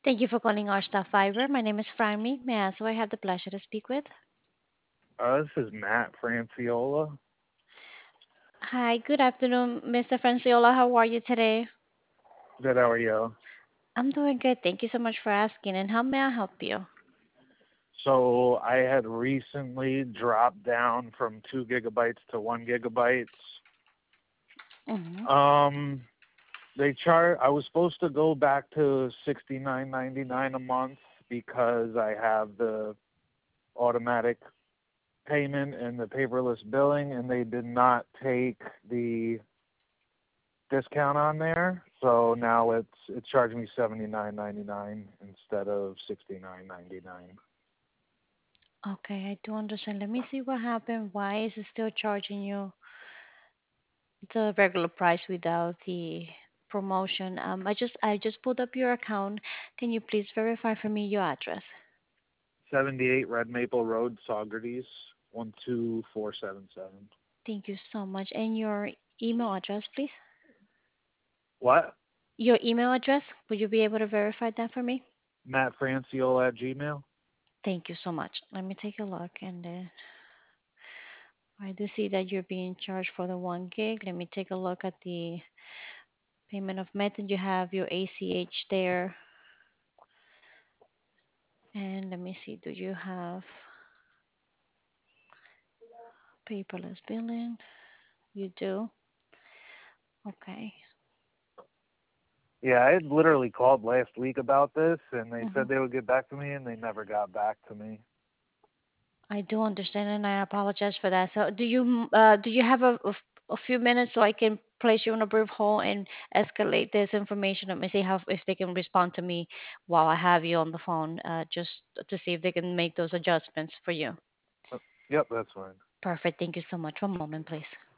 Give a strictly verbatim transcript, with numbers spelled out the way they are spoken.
Thank you for calling our staff fiber. My name is Franmy. May I ask who I have the pleasure to speak with? Uh, this is Matt Franciola. Hi, good afternoon, mister Franciola. How are you today? Good, how are you? I'm doing good. Thank you so much for asking. And how may I help you? So I had recently dropped down from two gigabytes to one gigabytes. hmm Um, they char. I was supposed to go back to sixty nine ninety nine a month because I have the automatic payment and the paperless billing, and they did not take the discount on there. So now it's it's charging me seventy nine ninety nine instead of sixty nine ninety nine. Okay, I do understand. Let me see what happened. Why is it still charging you the regular price without the promotion? Um, I just I just pulled up your account. Can you please verify for me your address? seventy-eight Red Maple Road, Saugerties, one two four seven seven. Thank you so much. And your email address, please? What? Your email address? Would you be able to verify that for me? Matt Franciola at Gmail? Thank you so much. Let me take a look, and then I do see that you're being charged for the one gig. Let me take a look at the payment of method. You have your A C H there, and let me see. Do you have paperless billing? You do. Okay. Yeah, I had literally called last week about this, and they hmm said they would get back to me, and they never got back to me. I do understand, and I apologize for that. So, do you mm, uh, do you have a, a f- a few minutes so I can place you on a brief hold and escalate this information? Let me see how if they can respond to me while I have you on the phone, uh, just to see if they can make those adjustments for you. Uh, Yep, that's fine. Perfect. Thank you so much. One moment, please.